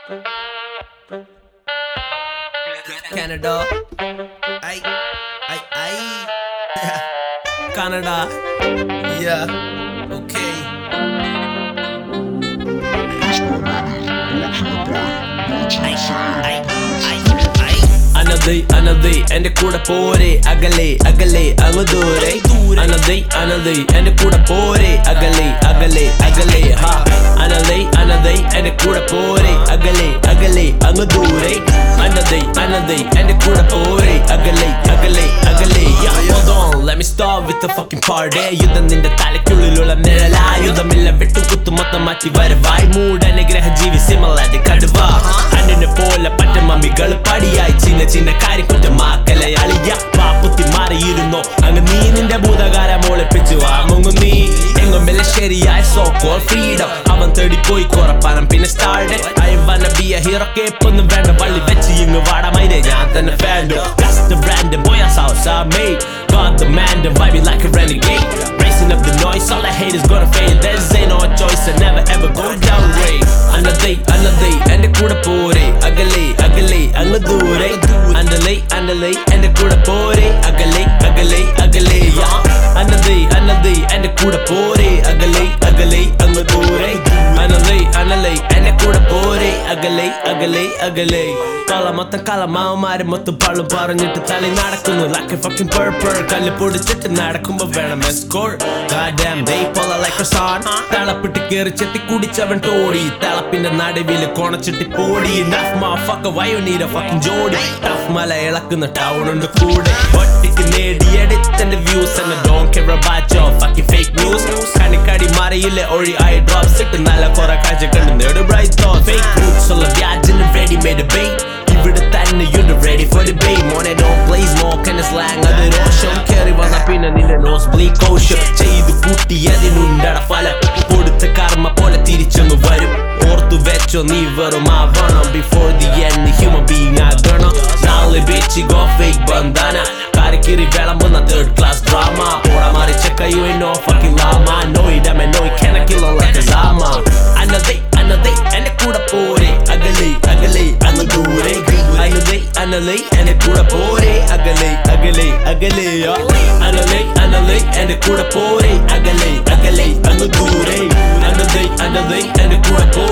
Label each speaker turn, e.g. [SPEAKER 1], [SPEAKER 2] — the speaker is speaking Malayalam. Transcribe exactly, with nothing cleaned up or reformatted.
[SPEAKER 1] Canada, ay, ay, ay, Canada, yeah, okay. Another, another, എന്റെ കൂടെ പോരെ അകലെ അകലെ അങ്ങ് ദൂരെ Another, another, എന്റെ കൂടെ പോരെ അകലെ അകലെ അകലെ ഹാ Another, another, എന്റെ കൂടെ പോരെ അകലെ അകലെ അങ്ങ് ദൂരെ Another, another, എന്റെ കൂടെ പോരെ അകലെ അകലെ അകലെ yeah. Hold on, let me start with the fucking party. യുദ്ധം നിന്റെ തലയ്ക്കുള്ളിലുള്ള നിഴലായി യുദ്ധമില്ല വെട്ടും കുത്തും മൊത്തം മാറ്റി വരവായി മൂടനെ ഗ്രഹജീവി സിമലാതി കടുവ അന്നിനെ പോലെ പറ്റ മമ്മികൾ പടിയായി ചിന്ന ചിന്ന കാര്യക്കുറ്റമാക്കലെ അളിയ പാപ്പുത്തി മാറിയിരുന്നോ അങ്ങ് നീ നിന്റെ ഭൂതകാരം ഒളിപ്പിച്ചു ആ മുങ്ങു നീ എങ്ങും വില ശരിയായ സോ കോൾ ഫ്രീഡം അവൻ തേടിപ്പോയി കുറപ്പണം പിന്നെ started I wanna be a hero കേപ്പൊന്നും വേണ്ട വള്ളി വെച്ച് ഇങ്ങ് വാടമൈനെ ഞാൻ തന്നെ ഫാൻഡോ That's the random boy I saw I made God the man the vibing like a renegade Raising up the noise all I hate is gonna fade There's ain't no choice I never ever go down way Another another എന്റെ കൂടെ പോരെ അകലെ അകലെ അങ്ങ് ദൂരെ Another another എന്റെ കൂടെ പോരെ അകലെ അകലെ അകലെ Another another എന്റെ കൂടെ പോരെ അകലെ അകലെ അങ്ങ് ദൂരെ Another another എന്റെ കൂടെ പോരെ അകലെ അകലെ അകലെ കള മൊത്തം കളമാവന്മാര് മൊത്തം പള്ളും പറഞ്ഞിട്ട് തലി നടക്കുന്നു like a fucking purple കല്ല് പൊടിച്ചിട്ട് നടക്കുമ്പോ വേണം escort goddamn they pull like a son തളപ്പിട്ട് കേറി ചെത്തി കുടിച്ചവൻ തോടി തളപ്പിന്റെ നടുവില് കൊണച്ചിട്ട് പോടി enough motherfucker why you need a fucking ജോഡി tough മല ഇളക്കുന്ന ടൗൺ ഉണ്ട് കൂടെ ഒറ്റയ്ക്ക് നേടിയെടുത്തന്റെ views and I don't care about your fucking fake news കണിക്കടി മറിയിലെ ഒഴി eye drops ഇട്ട് നല്ല കുറെ കാഴ്ച കണ്ട് നേട് bright thoughts fake roots ഉള്ള വ്യാജന് ready made a bait ഇവിടെ തന്നെ you ready for the bait മോനെ don't play smoke and slang അത് രോഷം കേറി വന്ന പിന്നെ നിന്റെ nose bleed കോശം ചെയ്തു കൂട്ടിയതിനുണ്ടട ഫലം കൊടുത്ത കർമ്മ പോലെ തിരിച്ചങ്ങ് വരും ഓർത്തു വെച്ചോ നീ വെറും ആവണം before the end the human being ആകണം നാളെ bitch go fake bandana കാരിക്കിരി വിളമ്പുന്ന third class drama ഓടാ മാറി check you ain't no fucking llama know it damn know it can I kill her like a zama Another another എന്റെ കൂടെ പോരെ അകലെ അകലെ അങ്ങ് ദൂരെ Another another എന്റെ കൂടെ പോരെ അകലെ അകലെ അകലെ Another another എന്റെ കൂടെ പോരെ അകലെ അകലെ അങ്ങ് ദൂരെ Another another എന്റെ കൂടെ